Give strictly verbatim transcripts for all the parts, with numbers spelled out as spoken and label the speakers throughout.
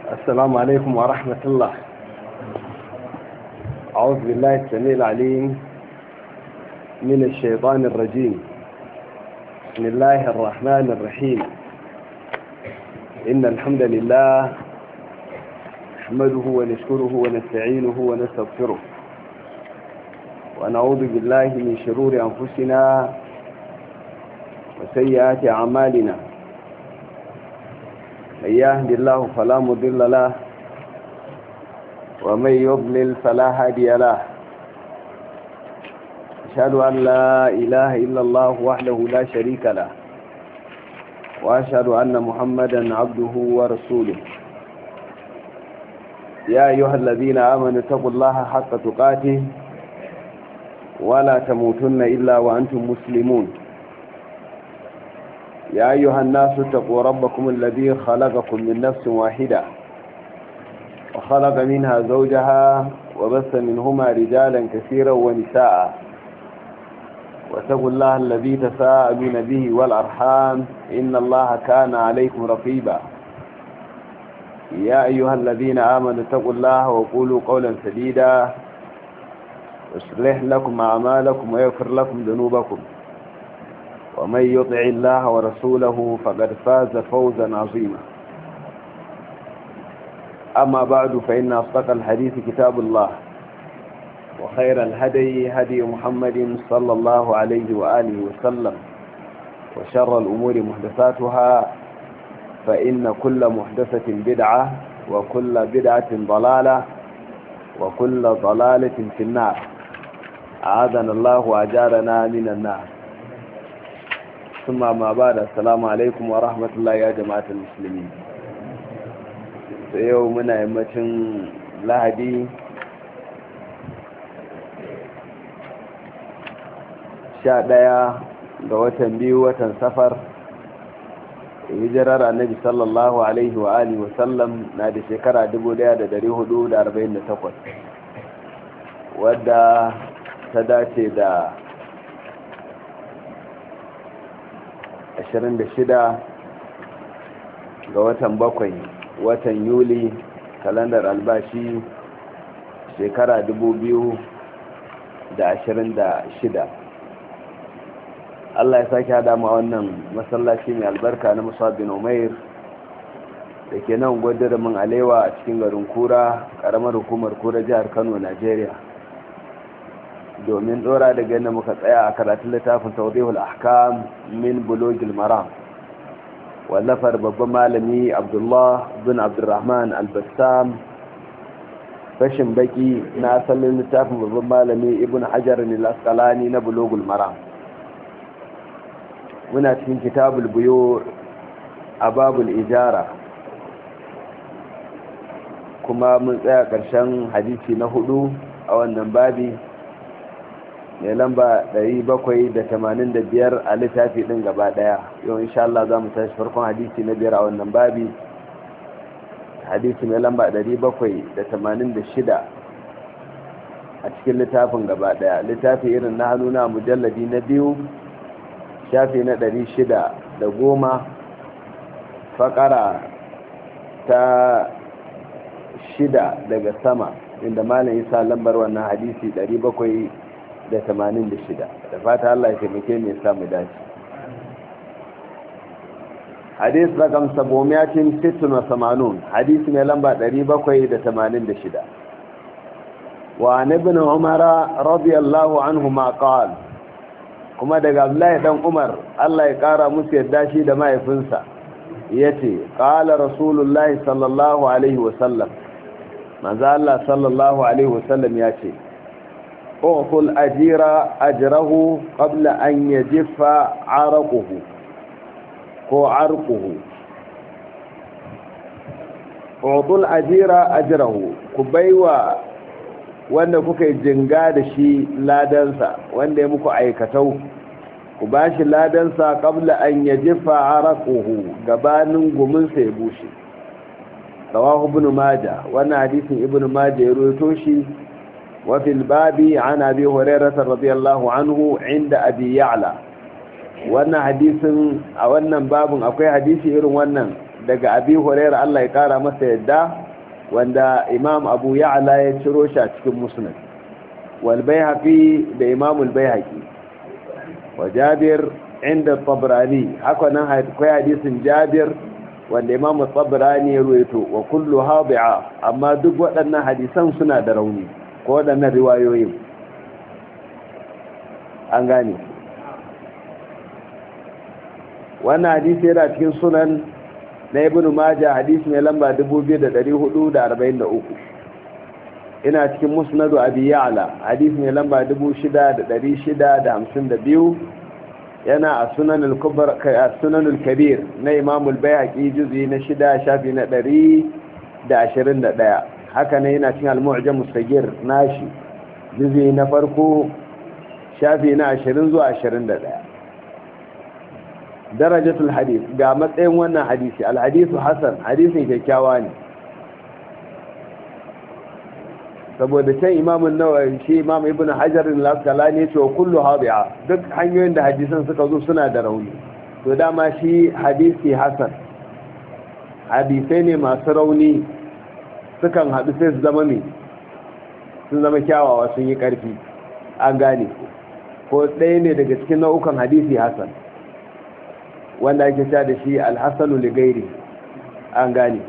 Speaker 1: السلام عليكم ورحمة الله. أعوذ بالله السميع العليم من الشيطان الرجيم. بسم الله الرحمن الرحيم. إن الحمد لله نحمده ونشكره ونستعينه ونستغفره ونعوذ بالله من شرور أنفسنا وسيئات أعمالنا. من يهد الله فلا مضل له ومن يضلل فلا هادي له. أشهد أن لا إله إلا الله وحده لا شريك له وأشهد أن محمدا عبده ورسوله. يا أيها الذين آمنوا اتقوا الله حق تقاته ولا تموتن إلا وأنتم مسلمون. يا أيها الناس اتقوا ربكم الذي خلقكم من نفس واحدة وخلق منها زوجها وبث منهما رجالا كثيرا ونساء واتقوا الله الذي تساءلون به والأرحام إن الله كان عليكم رقيبا. يا أيها الذين آمنوا اتقوا الله وقولوا قولا سديدا يصلح لكم أعمالكم ويغفر لكم ذنوبكم ومن يطع الله ورسوله فقد فاز فوزا عظيما. أما بعد فإن أصدق الحديث كتاب الله وخير الهدي هدي محمد صلى الله عليه وآله وسلم وشر الأمور محدثاتها فإن كل محدثة بدعة وكل بدعة ضلالة وكل ضلالة في النار. أعاذنا الله وأجارنا من النار. ثم ما بعد السلام عليكم ورحمة الله يا جماعة المسلمين. يومنا يمتن لهدي sha ɗaya ga watan biyu watan safar hijirar annabi sallallahu alaihi wa alihi wasallam na da shekara dubu ɗaya da ɗari hudu da arba'in da takwas wadda ta dace da ashirin da shida ga watan bakwai watan yuli kalandar albashi shekara dubu biyu da ashirin da shida. Allah ya sake hada ma wannan masallaci mai albarka na Musab bin Umair da ke nan gwadarin alewa a cikin garin Kura, karamar hukumar Kura, jihar Kano, Najeriya, domin dora daga yadda muka tsaya a karatun littafin Tawdihul Ahkam min Bulugil Maram wallafar babban malami Abdullah bin Abdurrahman Al-Bassam, fashin baki na asalin littafin babban malami Ibn Hajar al-Asqalani na Bulugul Maram. muna cikin kitabul buyu a babul ijara, kuma mun tsaya ƙarshen hadisi na hudu a wannan babi mai lamba ɗari bakwai da tamanin da biyar a littafi ɗin gaba ɗaya. Yau insha Allah za mu tashi farkon hadisi na biyar a wannan babi, hadisi mai lamba ɗari bakwai da tamanin da shida a cikin littafin gaba ɗaya. Littafi irin na hannu na mujalladi na biyu, shafi na ɗari shida da goma, faƙara ta shida daga sama, inda malam isa lambar wannan hadisi ɗari bakwai da tamanin da shida. Da fata Allah ya taimake mai samu dace. hadis rakam sabomiyatin sittun wa samanun, hadisi mai lamba ɗari bakwai da tamanin da shida. wa ibn umara radiyallahu anhu ma qala, kuma daga Abdullahi dan Umar Allah ya kara musu yadda shi da mahaifinsa yace qala rasulullahi sallallahu alaihi wasallam, manzo Allah sallallahu alaihi wasallam yace uqul ajira ajrahu qabla an yajfa araquhu ko arquhu. uqul ajira ajrahu, ku baiwa wanda kuka yi jinga da shi ladansa, wanda ya muku aikatau, ku ba shi ladansa kabla an ya jifa araquhu, gabanin guminsa ya bushe. rawahu ibn majah, wannan hadisin ibn majah ya rawaito shi. wa fil babi an abi hurairah radiyallahu anhu inda abi ya'la, wannan hadisin a wannan babun akwai hadisi irin wannan daga abi hurairah Allah ya kara masa yadda wanda imam abu ya'la ya ciro shi a cikin musnad wal bayhaqi da imam al bayhaqi wa jabir inda tabrani haka nan akwai hadisin jabir wanda imam tabrani ya ruwaito wa kullu hadi'a amma duk waɗannan hadisan suna da rauni ko waɗannan riwayoyin an gane wannan hadisi yana cikin sunan na ibn majah hadisi mai lamba dubu biyu da ɗari hudu da arba'in da uku ina cikin musnadu abi ya'la hadisi mai lamba dubu shida da ɗari shida da hamsin da biyu yana a sunan al-kubra a sunan al-kabir na imam al-bayhaqi juz'i na shida shafi na ɗari da ashirin da ɗaya haka ne yana cikin al-mu'jam as-saghir nashi juz'i na farko shafi na ashirin zuwa ashirin da ɗaya darajatul hadith ga matsayin wannan hadisi al-hadithu hasan hadisin kyakkyawa ne saboda can imamun nawawi shi imam ibn hajar al-asqalani ce kullu hadi'a duk hanyoyin da hadisan suka zo suna da rauni to dama shi hadisi hasan hadisai ne masu rauni sukan haɗu sai su zama ne sun zama kyawawa sun yi ƙarfi an gane ko ɗaya ne daga cikin nau'ukan hadisi hasan wanda ake sha da shi al-hasanu li ghairi an gane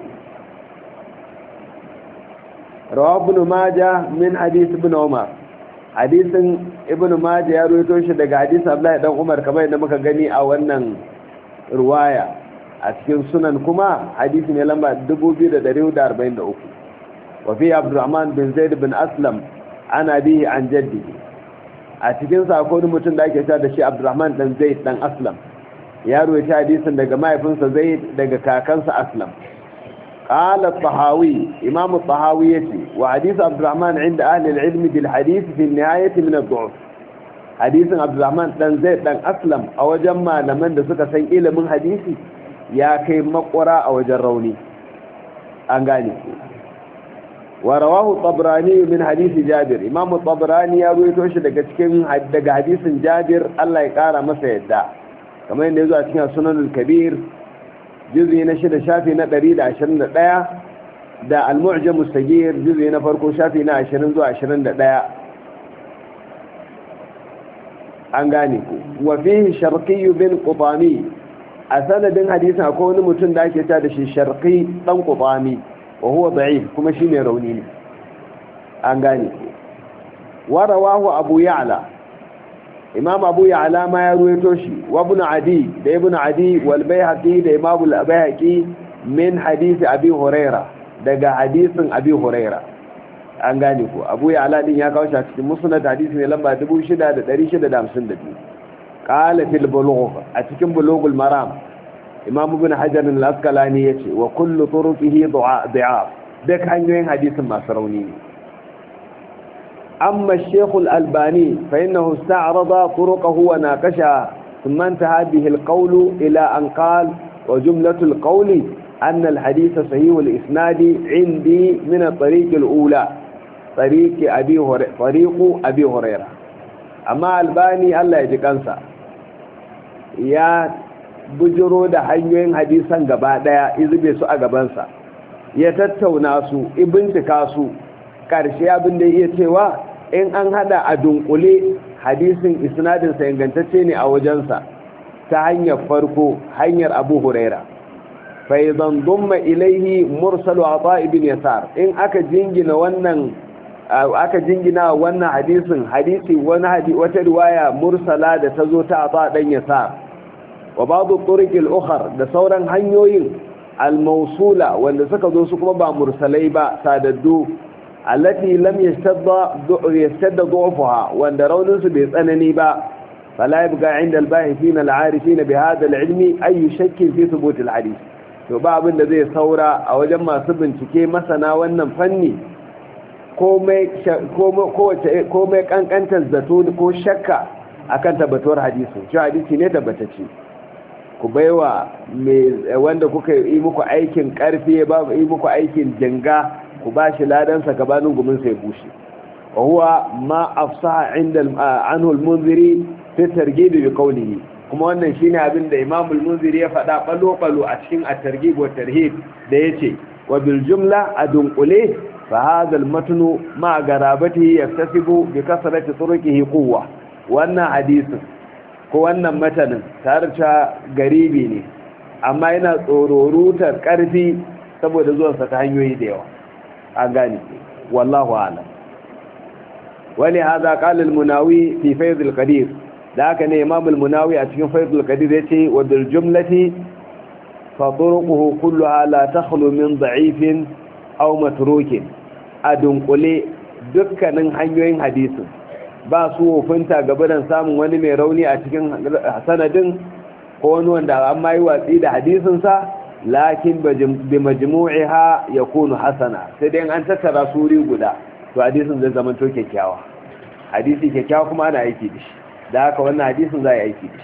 Speaker 1: rawa ibn majah min hadith ibn umar hadisin ibn majah ya rawaito shi daga hadisi abdullahi dan umar kamar yadda muka gani a wannan riwaya a cikin sunan kuma hadisi ne lamba dubu biyu da ɗari hudu da arba'in da uku wa fi abdurrahman bin zaid bin aslam ana bihi an jaddihi a cikin sa akwai mutum da ake sha da shi abdurrahman dan zaid dan aslam ya rawaita hadisin daga mahaifinsa zaid daga kakansa aslam قال الطحاوي إمام الطحاوي يتي وحديث عبد الرحمن عند أهل العلم بالحديث في النهاية من الضعف حديث عبد الرحمن دان زيد دان أسلم أو جمع لمن دسك سيئل من حديثي يا كي مقرى أو جروني أنغاني ورواه الطبراني من حديث جابر إمام الطبراني يروي توش دقا تكين دقا حديث جابر الله يقارى مسيدا كما ينزو أتكين السنن الكبير جزء نشد شافي ندري دا عشرين دقيقة دا المعجم السجير جزء نفرقو شافي نا عشرين زو عشرين دقيقة أنغانيكو وفيه شرقي بن قطامي أسانا بن حديثا أكون متن داك يتادشي شرقي بن قطامي وهو ضعيف كما شيني رونيني أنغانيكو ورواه أبو يعلى imam abu ya'la ma ya ruwaito shi wa ibn adi da ibn adi wal bayhaqi da imam al bayhaqi min hadisi abi huraira daga hadisin abi huraira an gane ko abu ya'la din ya kawo shi a cikin musnad hadisi ne lamba dubu shida da ɗari shida da hamsin da biyu qala fil bulugh a cikin bulughul maram imam ibn hajar al-asqalani yace wa kullu turuqihi da'af duk hanyoyin hadisin masu rauni ne أما الشيخ الألباني فإنه استعرض طرقه وناقشها ثم انتهى به القول إلى أن قال وجملة القول أن الحديث صحيح الإسناد عندي من الطريق الأولى طريق أبي هريرة طريق أبي هريرة أما الألباني الله يجكنسا يا bujiro da hanyoyin hadisan gaba daya izube su a gabansa ya tattauna su ibincika su karshe abin da yake cewa in an hada a dunkule hadisin isnadin sa ingantacce ne a wajensa ta hanyar farko hanyar Abu Huraira fa idan dumma ilaihi mursalu Ata ibn Yasar in aka jingina wannan aka jingina wannan hadisin hadisi wani hadisi wata riwaya mursala da tazo ta Ata dan Yasar wa ba'd turuq al-ukhra da sauran hanyoyin al-mawsula wanda suka zo su kuma ba mursalai ba sadaddu allati lam yastadda yastadda du'afaha wanda raunin su bai tsanani ba fala yabqa 'inda al-bahithin al-'arifin bi hadha al-'ilmi ay shakk fi thubut al-hadith to ba abin da zai saura a wajen masu bincike masana wannan fanni komai komai komai kankantar zato ko shakka akan tabbatuwar hadisi shi hadisi ne tabbatacce ku baiwa wanda kuka yi muku aikin karfi ba yi muku aikin janga ku ba shi ladansa gabanin gumin sai bushe wa huwa ma afsaha inda anhu al-munziri fi targhib bi qawlihi kuma wannan shine abin da Imam al-Munziri ya faɗa balo balo a cikin at-targhib wa tarhib da yace wa bil jumla adunqule fa hadha al matnu ma garabatihi yaktasibu bi kasrati turuqihi quwwa wannan hadisin ko wannan matanin tarta garibi ne amma yana tsororutar karfi saboda zuwan sa ta hanyoyi da yawa an gane wallahu a'lam wali hadha qala al munawi fi fayd al qadir da haka ne imam al munawi a cikin fayd al qadir yace wa bil jumlati فطرقه كلها لا تخلو من ضعيف أو متروك أدنقلي dukkanin hanyoyin hadisin ba su wofinta gabanin samun wani mai rauni a cikin sanadin ko wani wanda an ma yi watsi da hadisinsa lakin bi majmu'iha yakunu hasana sai dai an tattara suri guda to hadisin zai zama to kyakkyawa hadisi kyakkyawa kuma ana aiki da shi da haka wannan hadisin za a yi aiki da shi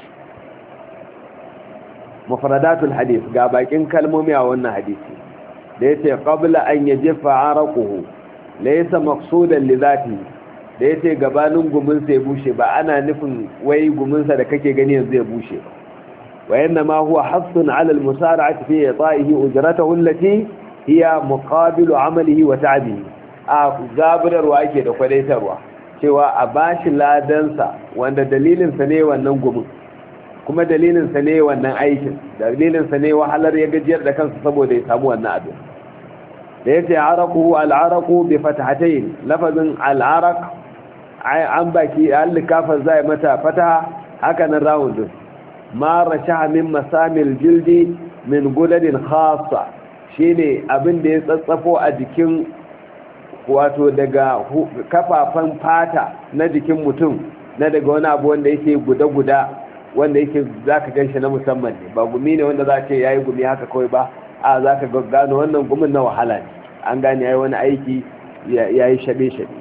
Speaker 1: mufradatul hadith ga bakin kalmomi a wannan hadisi da yace qabla an yajifa araquhu laysa maqsudan li dhati da yace gabanin gumin sa ya bushe ba ana nufin wai gumin sa da kake gani yanzu ya bushe ba wa inna ma huwa hasun ala al musara'ati fi ita'ihi ujratahu allati hiya muqabilu amalihi wa ta'bihi a zaburarwa yake da kwadaitarwa cewa a bashi ladansa wanda dalilin sa ne wannan gumin kuma dalilinsa ne wannan aikin dalilinsa ne wahalar ya gajiyar da kansa saboda ya samu wannan abin da yace araquhu al'araqu bi fathatayn lafazin al'araq an baki al-kafar zai mata fataha haka nan rawun din ma rashaha min masamil jildi min guladin khassa shine abin da ya tsatsafo a jikin wato daga kafafan fata na jikin mutum na daga wani abu wanda yake guda-guda wanda yake za ka gan shi na musamman ne ba gumi ne wanda za ce ya yi gumi haka kawai ba a za ka gano wannan gumin na wahala ne an gane ya yi wani aiki ya yi shaɓe-shaɓe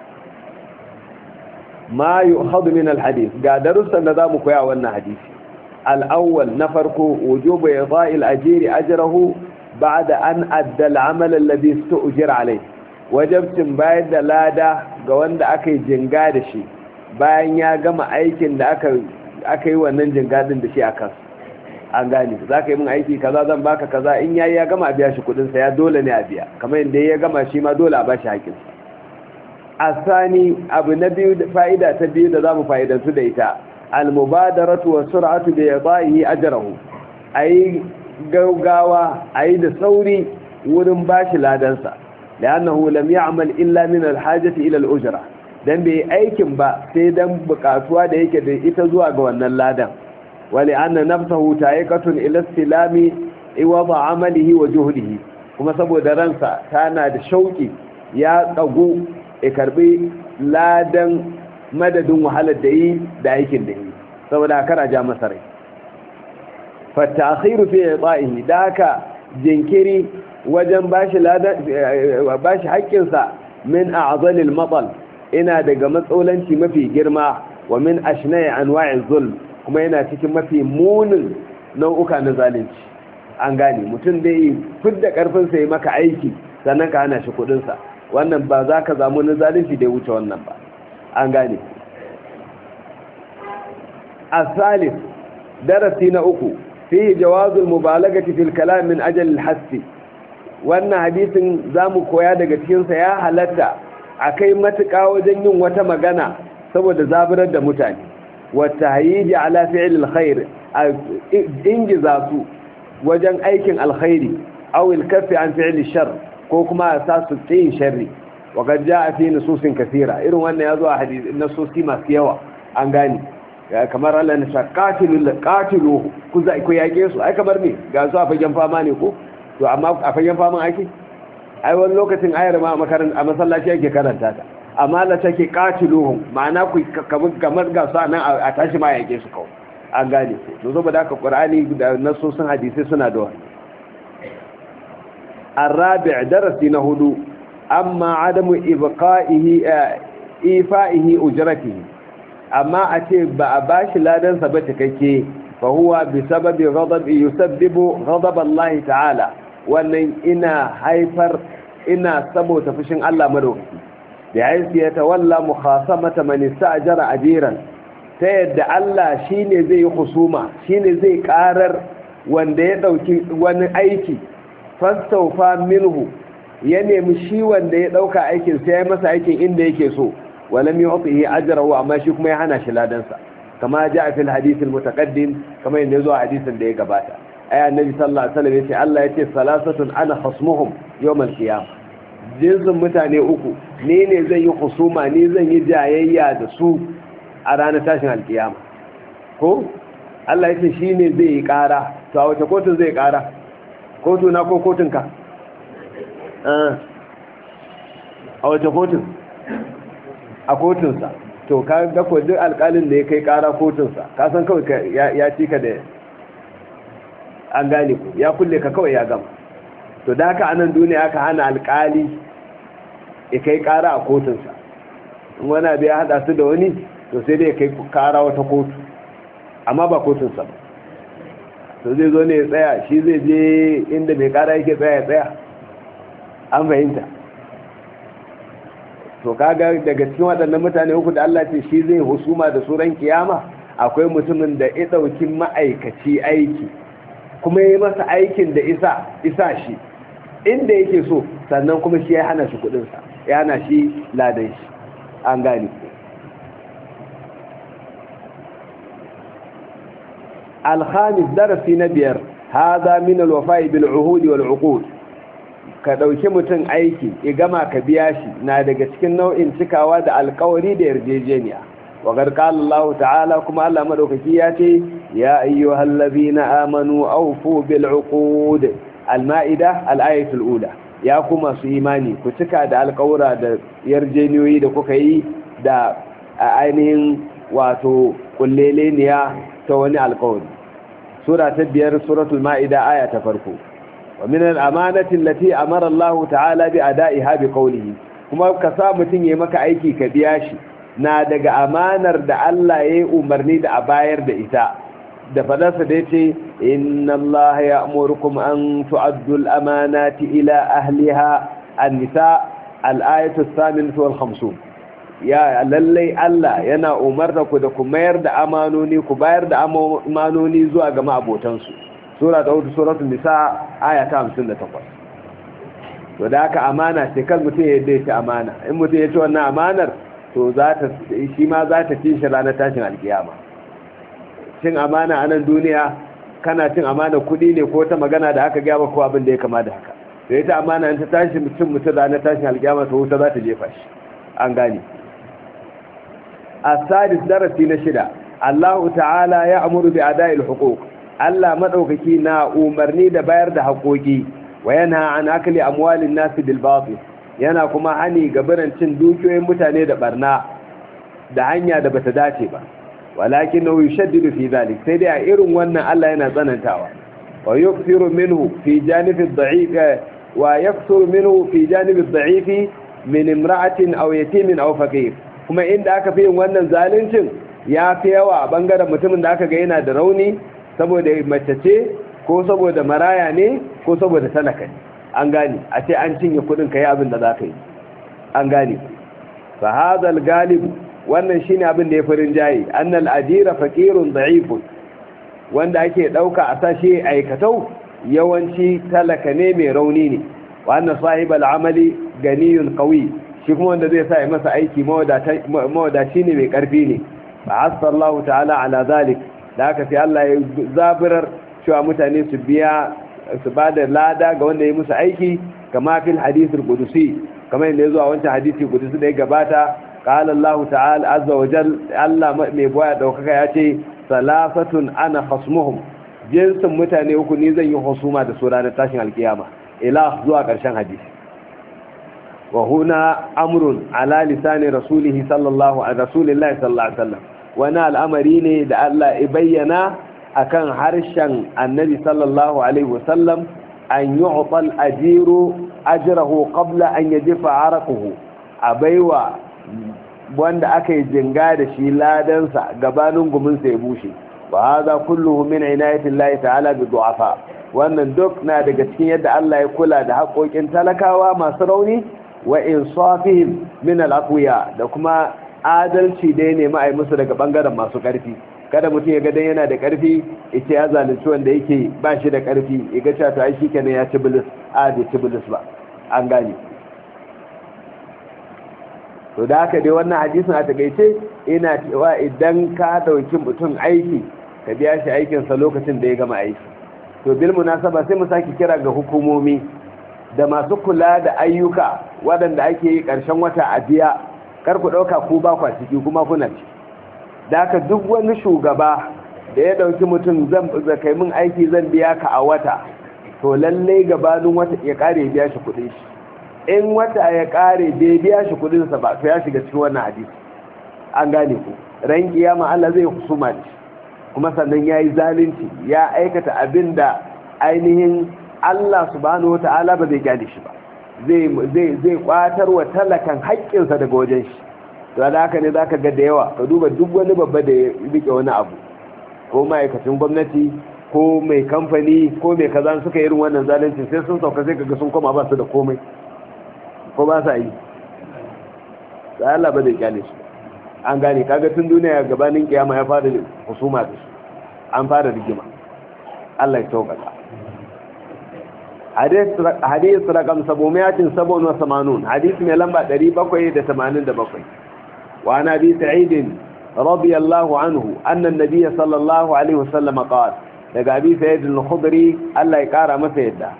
Speaker 1: ma yi hadu min alhadis ga darussan da za mu koya wannan hadisi al'awwal na farko wujubu ya za'il ajiri ajirahu ba da an addal amalan labi su ujir alai wajabcin bayar da lada ga wanda aka yi jinga da shi bayan ya gama aikin da aka aka yi wannan jingadin da shi a kansu an gane za ka yi min aiki kaza zan baka kaza in yayi ya gama a biya shi kudinsa ya dole ne a biya kamar yadda ya gama shi ma dole a bashi haƙinsa a sani abu na biyu fa'ida ta biyu da za mu fa'idantu da ita almubadaratu wa sur'atu bi yadahi ajrahu ayi gaugawa ayi da sauri wurin bashi ladansa li'annahu lam ya'mal illa min alhajati ila al-ujra dan bai aikin ba sai dan bukatuwa da yake da ita zuwa ga wannan ladan wali anna nafsuhu ta'iqatun ila istilami iwada amalihi wa juhdihi kuma saboda ransa tana da shauki ya tsago ya karbi ladan madadin wahalar da yi da aikin da yi saboda kar a ja masa rai fa ta'khiru fi ida'ihi daka jinkiri wajen bashi ladan bashi haƙƙinsa min a'zalil matal ina daga matsalanci mafi girma wa min ashnai anwa'i zulm kuma yana cikin mafi munin nau'uka na zalunci an gane mutum da yi fidda karfin sa yi maka aiki sannan ka hana shi kudin sa wannan ba za ka zamu na zalunci da ya wuce wannan ba an gane asalif darasi na uku fi jawazul mubalagati fil kalam min ajal al hasi wannan hadisin zamu koya daga cikin sa ya halatta akai matuƙa wajen yin wata magana saboda zaburar da mutane wata hayiji ala fi'il alkhair ingiza su wajen aikin alkhairi aw alkafi an fi'il shar ko kuma sa su tsayin sharri wa qad jaa fi nususin kathira irin wannan yazo a hadisi nasusi masu yawa an gani kamar Allah ne qatilu qatilu ku za ku yake su ai kamar me ga su a fagen fama ne ko to amma a fagen fama ake ai wani lokacin ayar ma a makaranta a masallaci yake karanta ta amma Allah take qatiluhum ma'ana ku kamar ga su nan a tashi ma yake su kawai an gane to zo ba da ka Qur'ani da nasosin hadisi suna da wani الرابع درس نهدو أما عدم إبقائه إيفائه أجرته أما أتي بأباش لا دنس بتككي فهو بسبب غضب يسبب غضب الله تعالى وأن إنا حيفر إنا سبو تفشن الله مروكي بحيث يتولى مخاصمة من استأجر أجيرا تيد الله شيني زي خصومة شيني زي كارر وان ديدو وان أيكي fastawfa minhu ya nemi shi wanda ya dauka aikin sai ya masa aikin inda yake so walam yu'tihi ajrahu amma shi kuma ya hana shi ladansa kama jaa fil hadith al mutaqaddim kama yanda yazo a hadisin da ya gabata ay annabi sallallahu alaihi wasallam yace Allah yace salasatun ana khasmuhum yawm al qiyam jinsin mutane uku ne ne zan yi husuma ni zan yi jayayya da su a ranar tashin alkiyama ko Allah yace shine zai yi kara to a wace kotun zai kara kotu na ko kotun ka a wace kotun a kotunsa to ka ga ko duk alƙalin da ya kai ƙara kotunsa ka san kawai ya ci ka da an gane ku ya kulle ka kawai ya gama to da haka anan duniya aka hana alƙali ya kai ƙara a kotunsa in wani abu ya haɗa su da wani to sai dai ya kai ƙara wata kotu amma ba kotunsa ba to zai zo ne ya tsaya shi zai je inda mai ƙara yake tsaya ya tsaya an fahimta to kaga daga cikin waɗannan mutane uku da Allah ce shi zai husuma da suran kiyama akwai mutumin da ya ɗauki ma'aikaci aiki kuma ya yi masa aikin da isa isa shi inda yake so sannan kuma shi ya hana shi kuɗinsa ya hana shi ladan shi an gane alhamis darasi na biyar hada min alwafa'i bil uhudi wal uqud ka ɗauki mutum aiki ya gama ka biya shi na daga cikin nau'in cikawa da alkawari da yarjejeniya wa garkala Allah ta'ala kuma Allah madaukaki ya ce ya ayyuhal ladina amanu awfu bil uqud al-ma'ida al-ayatul ula ya kuma su imani ku cika da alkawura da yarjejeniyoyi da kuka yi da ainihin wato kulleleniya ta wani alkawari sura ta biyar suratul ma'ida aya ta farko ومن الأمانة التي أمر الله تعالى بأدائها بقوله كما كسامتين يمك أيكي كبياشي نادق أمانر دا الله يأمرني دا أباير دا إساء دا فدس ديتي إن الله يأمركم أن تعدوا الأمانات إلى أهلها النساء الآية الثامنة والخمسون يا للي الله ينا أمرنك دا كمير دا أمانوني كباير دا أمانوني زواج ما أبو تنسو sura ta hudu suratul nisa aya ta hamsin da takwas to da haka amana sai kan mutum ya yadda ya amana in mutum ya ci wannan amanar to za ta shi ma za ta ci shi ranar tashin alkiyama cin amana a nan duniya kana cin amana kuɗi ne ko ta magana da aka gaba ko abin da ya kama da haka da ita amana in ta tashi mutum mutum ranar tashin alkiyama to wuta za ta jefa shi an gane as-sadis darasi na shida Allah ta'ala ya amuru bi ada'il huquq Allah madaukaki na umarni da bayar da haƙoƙi wa yana an akali amwalin nasi bil batil yana kuma hani gabaran cin dukiyoyin mutane da barna da hanya da bata dace ba walakin nahu yushaddidu fi zalik sai dai a irin wannan Allah yana tsanantawa wa yukthiru minhu fi janibi ad-da'if wa yakthiru minhu fi janibi ad-da'if min imra'atin aw yatimin aw faqir kuma inda aka fi yin wannan zaluncin ya fi yawa a bangaren mutumin da aka ga yana da rauni saboda mace ce ko saboda maraya ne ko saboda talaka ne an gane a ce an cinye kudin kai abin da za ka yi an gane fa hadal galib wannan shine abin da ya farin jayi annal ajira faqirun da'ifun wanda ake dauka a sashi aikatau yawanci talaka ne mai rauni ne wa anna sahibal amali ganiyun qawi shi kuma wanda zai sa ya masa aiki mawadaci ne mai karfi ne fa asallahu ta'ala ala zalik da haka sai Allah ya zabirar cewa mutane su biya su ba da lada ga wanda ya musu aiki kama fil hadithul qudusi kamar yadda ya zo a wancan hadisi qudusi da ya gabata qala Allah ta'ala azza wa jal Allah mai boya daukaka ya ce salasatun ana khasmuhum jinsin mutane uku ne zan yi husuma da su ranar tashin alkiyama ila zuwa karshen hadisi wa huna amrun ala lisani rasulihi sallallahu alaihi rasulillahi sallallahu alaihi wasallam wani al'amari ne da Allah ya bayyana akan harshen annabi sallallahu alaihi wasallam an yi utal ajiru ajirahu qabla an yajifa araquhu a baiwa wanda aka yi jinga da shi ladansa gabanin guminsa ya bushe wa hadha kulluhu min inayati Allah ta'ala bi du'afa wannan duk na daga cikin yadda Allah ya kula da haƙoƙin talakawa masu rauni wa insafihim min al-aqwiya da kuma adalci da ya nemi a yi musu daga bangaren masu ƙarfi kada mutum ya ga dan yana da karfi yace ya zalunci wanda yake ba shi da karfi ya ga cewa to ai shikenan ya ci bilis a da ci bilis ba an gane. to da haka dai wannan hadisin a takeice ina cewa idan ka dauki mutum aiki ka biya shi aikin sa lokacin da ya gama aiki. to bil munasaba sai mu saki kira ga hukumomi da masu kula da ayyuka waɗanda ake yi ƙarshen wata a biya, kar ku ɗauka ku ba kwa ciki kuma kuna ci. da haka duk wani shugaba da ya ɗauki mutum zan kai min aiki zan biya ka a wata, to lallai gabanin wata ya ƙare biya shi kuɗin shi. in wata ya ƙare bai biya shi kuɗinsa ba to ya shiga cikin wannan hadisi an gane ku. ran kiyama Allah zai husuma shi kuma sannan ya yi zalunci ya aikata abin da ainihin Allah subhanahu wata'ala ba zai gane shi ba, zai kwatar wa talakan haƙƙinsa daga wajen shi. to da haka ne za ka ga da yawa ka duba duk wani babba da ya rike wani abu ko ma'aikacin gwamnati ko mai kamfani ko mai kaza suka yi irin wannan zalunci sai sun sauka sai kaga sun koma ba su da komai ko ba sa yi. sai Allah ba zai gane shi an gane. kaga tun duniya gabanin kiyama ya fara husuma da shi an fara rigima. Allah ya taukaka. hadith rakam sabumiyatin sabon wa samanun hadith mai lamba ɗari bakwai da tamanin da bakwai. wa ana bi sa'idin radiyallahu anhu anna an-nabiy sallallahu alaihi wasallam qala daga abi sa'id al-khudri Allah ya kara masa yadda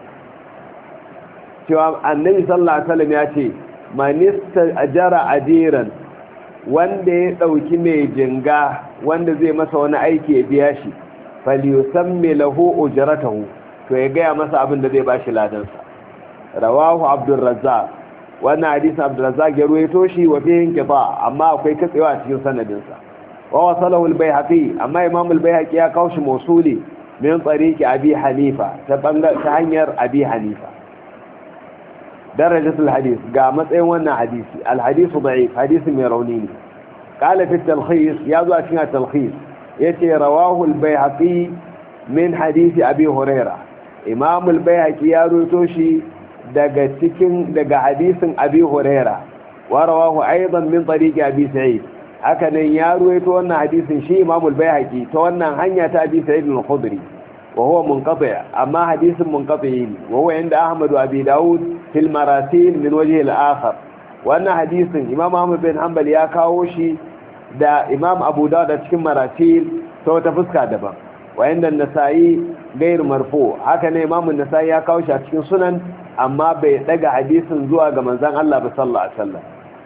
Speaker 1: cewa annabi sallallahu alaihi wasallam ya ce man istajara ajiran wanda ya dauki mai jinga wanda zai masa wani aiki ya biya shi falyusammi lahu ujratahu to ya gaya masa abin da zai bashi ladansa. rawahu abdurrazzaq wannan hadisin abdurrazzaq ya ruwaito shi wa fihi qita amma akwai katsewa a cikin sanadinsa. wa wasalahu al-baihaqi amma imam al-baihaqi ya kawo shi mausuli min tariqi abi hanifa ta bangar ta hanyar abi hanifa. darajatul hadith ga matsayin wannan hadisi al-hadithu da'if hadisi mai rauni ne. qala fi at-talkhis ya zo a cikin at-talkhis yace rawahu al-baihaqi min hadisi abi hurairah imam al-bayhaqi ya ruto shi daga cikin daga hadisin abi huraira wa rawahu aidan min tariqi abi sa'id haka nan ya ruwaito wannan hadisin shi imam al-bayhaqi ta wannan hanya ta abi sa'id al-khudri wa huwa munqati' amma hadisin munqati' wa huwa inda ahmad wa abi daud fil marasil min wajh al-akhar wannan hadisin imam ahmad bin hanbal ya kawo shi da imam abu daud da cikin marasil ta wata fuska daban wa inda an-nasa'i gair marfu haka ne imam an-nasa'i ya kawo shi a cikin sunan amma bai daga hadisin zuwa ga manzon Allah ba sallallahu alaihi wasallam.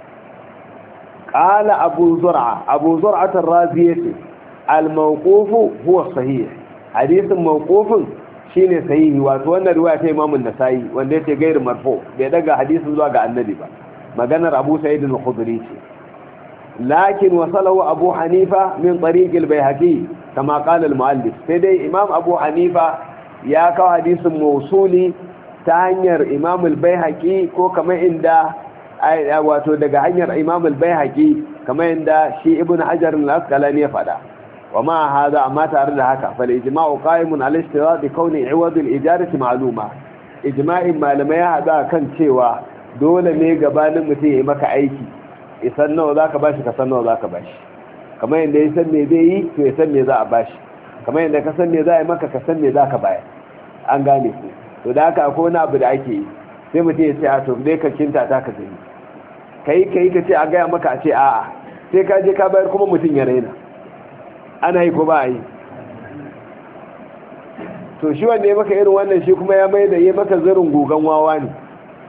Speaker 1: qala abu zur'a abu zur'a ar-razi al-mawquf huwa sahih hadisin mawqufin shine sahihi wato wannan riwaya ta imam an-nasa'i wanda yake gair marfu bai daga hadisin zuwa ga annabi ba maganar abu sa'id al-khudri ce lakin wasalahu abu hanifa min tariq al-bayhaqi kama qala al-muallif sai dai imam abu hanifa ya kawo hadisin mausuli ta hanyar imam al-bayhaqi ko kamar inda wato daga hanyar imam al-bayhaqi kamar inda shi ibn hajar al-asqalani ya fada wama hada amma tare da haka fal ijma'u qa'imun ala ishtirat kauni iwad al-ijarati ma'luma ijma'in malamai ya hada kan cewa dole ne gabanin mutum ya yi maka aiki isan nawa zaka bashi ka san nawa zaka bashi kamar yadda ya san me zai yi to ya san me za a bashi kamar yadda ka san me za a yi maka ka san me za ka bayar an gane ku to da haka akwai wani abu da ake yi sai mutum ya ce a to dai ka kinta ta ka gani kai kai ka ce a gaya maka a ce a'a sai ka je ka bayar kuma mutum ya raina ana yi ko ba a yi to shi wanda ya maka irin wannan shi kuma ya mai da ya maka zirin gugan wawa ne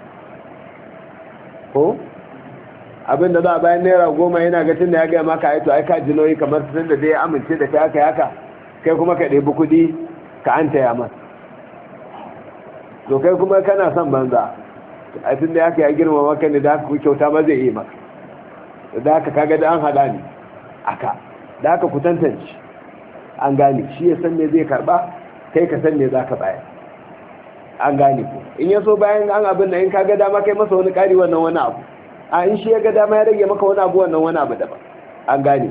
Speaker 1: ko abinda za a bayan naira goma yana ga tun da ya gaya maka aito ai ka ji nauyi kamar tun da dai ya amince da kai haka haka kai kuma ka ɗebi kuɗi ka an taya masa to kai kuma kana son banza a tun da haka ya girma maka ne da haka kyauta ma zai yi maka da haka kaga da an haɗa ne aka da haka ku tantance an gane shi ya san me zai karɓa kai ka san me za ka bayar an gane ku in ya so bayan an abin da in kaga dama kai masa wani ƙari wannan wani abu a in shi ya ga dama ya rage maka wani abu wannan wani abu daban an gane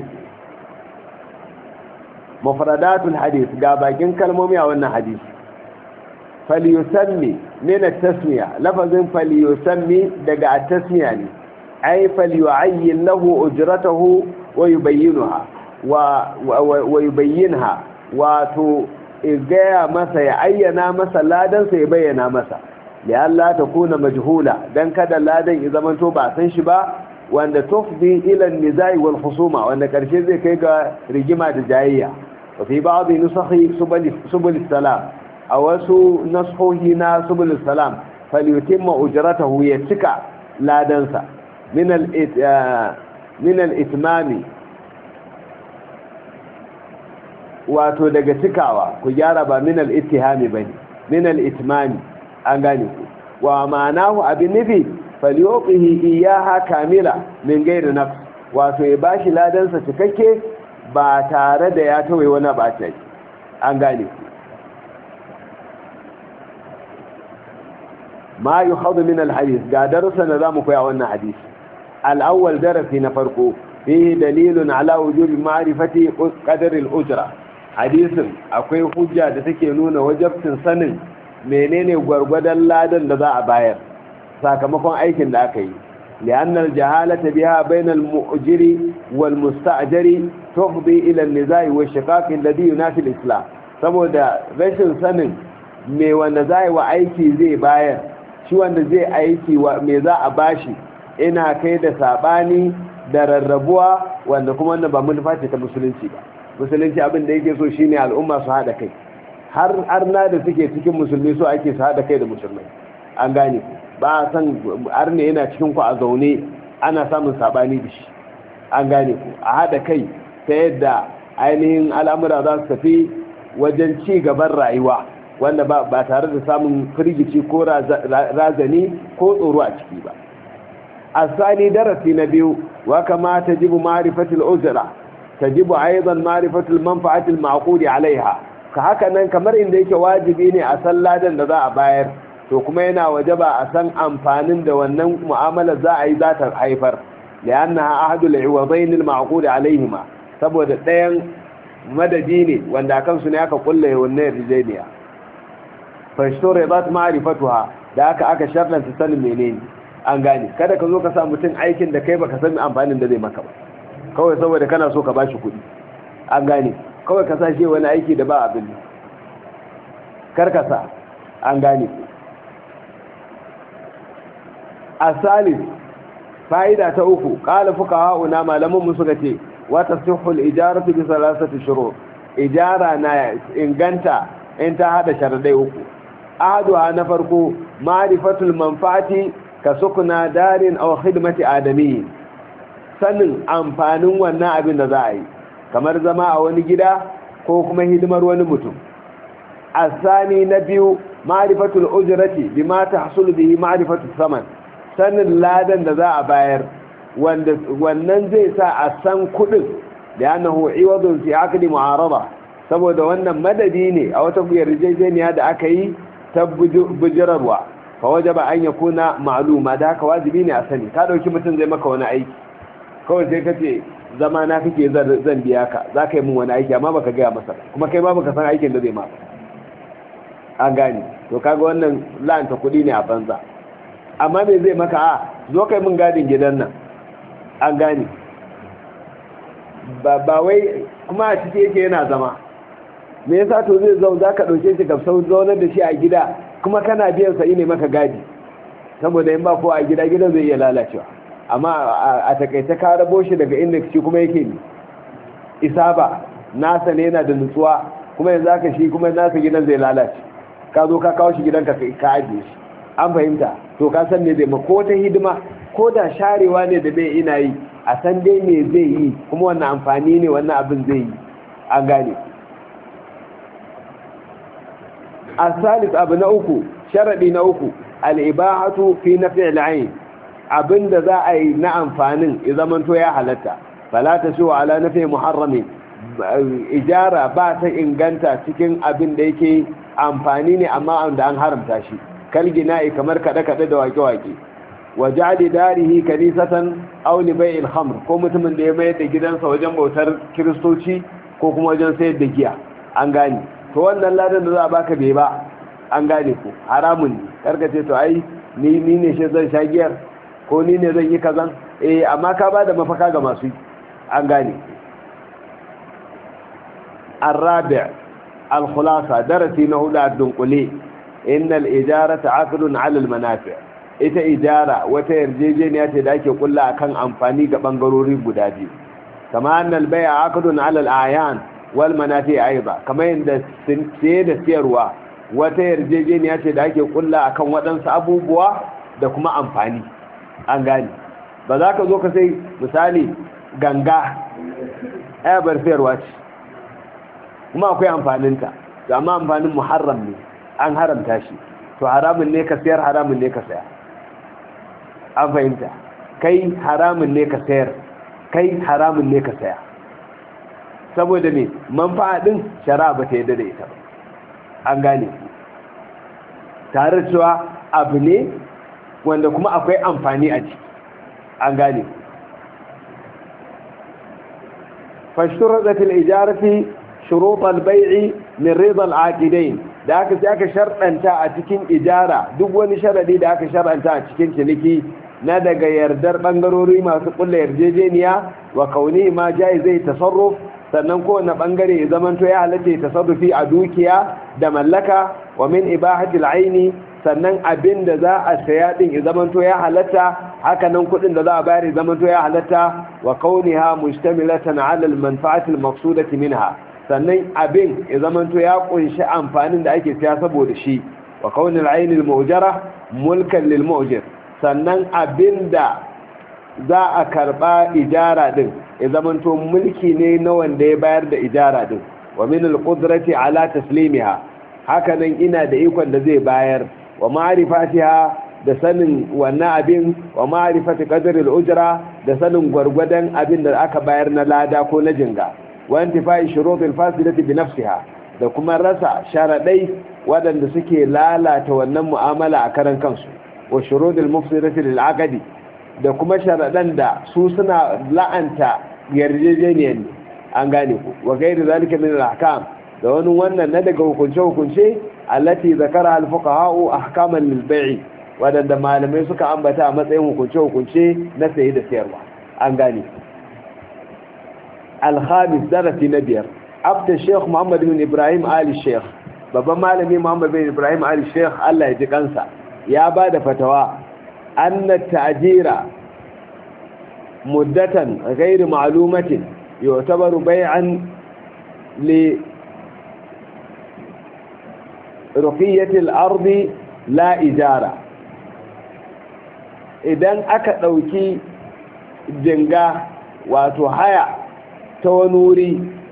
Speaker 1: mufradatul hadith ga bakin kalmomi a wannan hadisi falyusammi min at-tasmiya lafazin falyusammi daga at-tasmiya ne ay falyu'ayyin lahu ujratahu wa yubayyinuha wa wa yubayyinha wato igaya masa ya ayyana masa ladan sa ya bayyana masa ya Allah ta kuna majhula dan kada ladan ya zamanto ba san shi ba wanda tufdi ila an-nizai wal khusuma wanda karshe zai kai ga rigima da jayayya wa fi ba'd nusakhi subul subul salam aw wasu nashuhi na subul salam falyutimma ujratahu ya cika ladan sa min al min al-itmami wato daga cikawa ku gyara ba min al-ittihami bane min al-itmami an gane ku wa ma'anahu abin nufi falyuqihi iyaha kamila min ghairi nafs wato ya bashi ladan sa cikakke ba tare da ya tawaye wani bace an gane ku ma yuhadu min al-hadith ga darasan da zamu koya wannan hadisi al-awwal darasi na farko fihi dalilun ala wujubi ma'rifati qadar al-ujra hadisin akwai hujja da take nuna wajibcin sanin menene gwargwadon ladan da za a bayar sakamakon aikin da aka yi li'annal jahalata biha bainal mu'jiri wal musta'jiri tufdi ila an-nizai wa shiqaq alladhi yunafi al-islam saboda rashin sanin me wanda zai wa aiki zai bayar shi wanda zai aiki wa me za a bashi ina kai da sabani da rarrabuwa wanda kuma wannan ba manufa ce ta musulunci ba musulunci abin da yake so shine al'umma su hada kai har arna da suke cikin musulmi so ake su hada kai da musulmai an gane ba a san arne yana cikin ku a zaune ana samun sabani da shi an gane ku a hada kai ta yadda ainihin al'amura za su tafi wajen ci gaban rayuwa wanda ba ba tare da samun firgici ko razani ko tsoro a ciki ba asali darasi na biyu wa kama tajibu ma'rifatul ujra tajibu aidan ma'rifatul manfa'atil ma'qudi alaiha ka haka nan kamar inda yake wajibi ne a san ladan da za a bayar to kuma yana wajaba a san amfanin da wannan mu'amala za a yi za ta haifar li'annaha ahadul iwadain al-ma'qud alaihima saboda ɗayan madadi ne wanda kansu ne aka kulle wannan yarjejeniya fa shuribat ma'rifatuha da aka aka sharlanta sanin menene an gane kada ka zo ka sa mutum aikin da kai baka san amfanin da zai maka ba kawai saboda kana so ka bashi kuɗi an gane kawai ka sa shi wani aiki da ba abin karkasa an gane asalis fa'ida ta uku qala fuqaha'una malamun mu suka ce wa tasihhu al-ijaratu bi thalathati shurut ijara na inganta in ta hada sharadai uku ahaduha na farko ma'rifatul manfaati ka sukuna darin aw khidmati adami sanin amfanin wannan abin da za a yi kamar zama a wani gida ko kuma hidimar wani mutum asani na biyu ma'rifatul ujrati bima tahsul bihi ma'rifatus saman sanin ladan da za a bayar wanda wannan zai sa a san kudin da annahu iwadun fi aqdi mu'arada saboda wannan madadi ne a wata yarjejeniya da aka yi ta bujirarwa fa wajaba an yakuna ma'luma da haka wajibi ne a sani ka dauki mutum zai maka wani aiki kawai sai kace zama na kake zan biya ka za ka yi mun wani aiki amma baka gaya masa kuma kai ma baka san aikin da zai ma an gane to kaga wannan la'anta kuɗi ne a banza amma me zai maka a zo kai mun gadin gidan nan an gane ba ba wai kuma a cike yake yana zama me yasa to zai zo za ka ɗauke shi ka sau zaunar da shi a gida kuma kana biyan sa ne maka gadi saboda in ba ko a gida gidan zai iya lalacewa amma a takaice ka rabo shi daga inda shi kuma yake ne isa ba nasa ne yana da nutsuwa kuma yanzu aka shi kuma nasa gidan zai lalace ka zo ka kawo shi gidan ka ka ajiye shi an fahimta to ka san me zai ma ko ta hidima ko da sharewa ne da bai ina yi a san dai me zai yi kuma wannan amfani ne wannan abin zai yi an gane asalis abu na uku sharadi na uku al-ibahatu fi naf'i al-ayn abinda za a yi na amfanin ya zamanto ya halatta fala ta shi ala nafi muharrami ijara ba ta inganta cikin abin da yake amfani ne amma da an haramta shi kalgina'i kamar kada-kada da wake-wake wajali darihi kanisatan aw li bai'il khamr ko mutumin da ya mayar da gidansa wajen bautar kristoci ko kuma wajen sayar da giya an gane to wannan ladan da za a baka bai ba an gane ku haramun ne karkace to ai ni ni ne shi zan sha giyar ko ni ne zan yi kazan eh amma ka bada mafaka ga masu an gane الرابع الخلاصة درسي نهودا الدنقلي إن الإجارة عقد على المنافع ita ijara wata yarjejeniya ce da ake kulla akan amfani ga bangarori guda biyu kama annal bai'a aqdun 'ala al-a'yan wal manafi' aiba kama inda sai da siyarwa wata yarjejeniya ce da ake kulla akan wadansu abubuwa da kuma amfani an gani ba za ka zo ka sai misali ganga ai bar siyarwa ce kuma akwai amfaninta amma amfanin muharram ne an haramta shi to haramun ne ka sayar haramun ne ka saya an fahimta kai haramun ne ka sayar kai haramun ne ka saya saboda me manfa'a din shari'a ba ta yadda da ita ba an gane tare cewa abu ne wanda kuma akwai amfani a ciki an gane fashturatul ijarati shurut al-bay'i min rida al-aqidain da aka sai aka sharɗanta a cikin ijara duk wani sharadi da aka sharɗanta a cikin ciniki na daga yardar bangarori masu kulla yarjejeniya wa kauni ma jai zai tasarruf sannan kowane bangare ya zamanto ya halatta ya tasarrufi a dukiya da mallaka wa min ibahatil aini sannan abin da za a saya din ya zamanto ya halatta haka nan kudin da za a bayar ya zamanto ya halatta wa kauniha mustamilatan ala al-manfa'ati al-maqsudati minha sannan abin ya zamanto ya kunshi amfanin da ake siya saboda shi wa kaunil aini al-mu'jara mulkan lil mu'jir sannan abin da za a karba ijara din ya zamanto mulki ne na wanda ya bayar da ijara din wa min al-qudrati ala taslimiha haka nan ina da ikon da zai bayar wa ma'rifatiha da sanin wannan abin wa ma'rifati qadri al-ujra da sanin gwargwadon abin da aka bayar na lada ko na jinga wa intifai shurut al-fasidati bi nafsiha da kuma rasa sharadai wadanda suke lalata wannan mu'amala a karan kansu wa shurut al-mufsidati lil-aqdi da kuma sharadan da su suna la'anta yarjejeniyar an gane ku wa gairi zalika min al-ahkam da wani wannan na daga hukunce hukunce allati zakara al-fuqaha ahkaman lil-bay' wadanda malamai suka ambata a matsayin hukunce hukunce na saye da sayarwa an gane al-khamis darasi na biyar afta sheikh muhammad bin ibrahim ali sheikh babban malami muhammad bin ibrahim ali sheikh Allah ya ji kansa ya bada fatawa أن التأجير مدة غير معلومة يعتبر بيعا لرقية الأرض لا إجارة إذن أكد أوكي جنغا وتحيا تونوري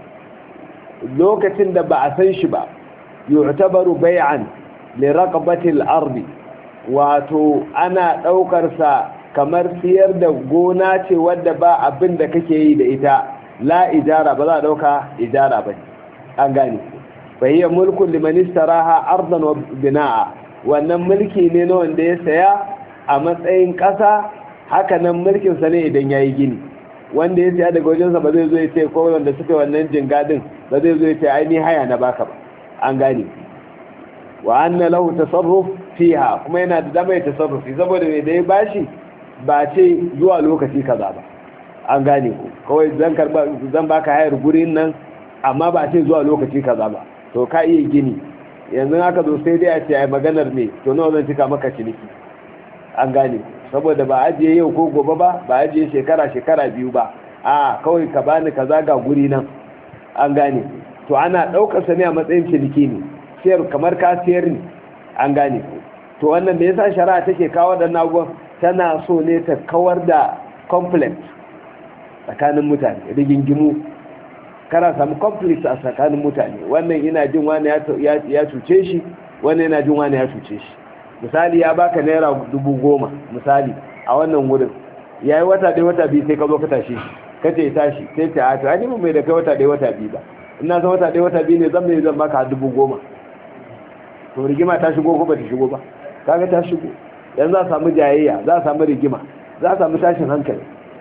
Speaker 1: لوكة دبعثن شبا يعتبر بيعا لرقبة الأرض wato ana ɗaukarsa kamar siyar da gona ce wadda ba abin da kake yi da ita la ijara ba za a ɗauka ijara ba an gane fahiyar mulkun limanistaraha arzan wa bina'a wannan mulki ne na wanda ya saya a matsayin ƙasa haka nan mulkinsa ne idan ya yi gini wanda ya saya daga wajensa ba zai zo ya ce ko wanda suka wannan jingadin ba zai zo ya ce ai ni haya na baka ba an gane wa anna lahu tasarruf fiha kuma yana da damar tasarrufi saboda me da ya bashi ba ce zuwa lokaci kaza ba an gane ku kawai zan karba zan baka hayar gurin nan amma ba ce zuwa lokaci kaza ba to ka iya gini yanzu haka zo sai dai a ce ai maganar me to nawa zan cika maka ciniki an gane saboda ba ajiye yau ko gobe ba ba ajiye shekara shekara biyu ba a kawai ka bani kaza ga guri nan an gane to ana daukar sa ne a matsayin ciniki ne siyar kamar ka siyar ne an gane ku to wannan da yasa shari'a take kawo da nagon tana so ne ta kawar da conflict tsakanin mutane rigingimu kana samu conflict a tsakanin mutane wannan ina jin wani ya cuce shi wannan yana jin wani ya cuce shi misali ya baka naira dubu goma misali a wannan wurin yayi wata ɗaya wata biyu sai ka zo ka tashi kace ya tashi sai ta a to ani mai da kai wata ɗaya wata biyu ba ina san wata ɗaya wata biyu ne zan mai zan baka dubu goma to rigima ta shigo ko ba ta shigo ba kaga ta shigo yanzu za a samu jayayya za a samu rigima za a samu tashin hankali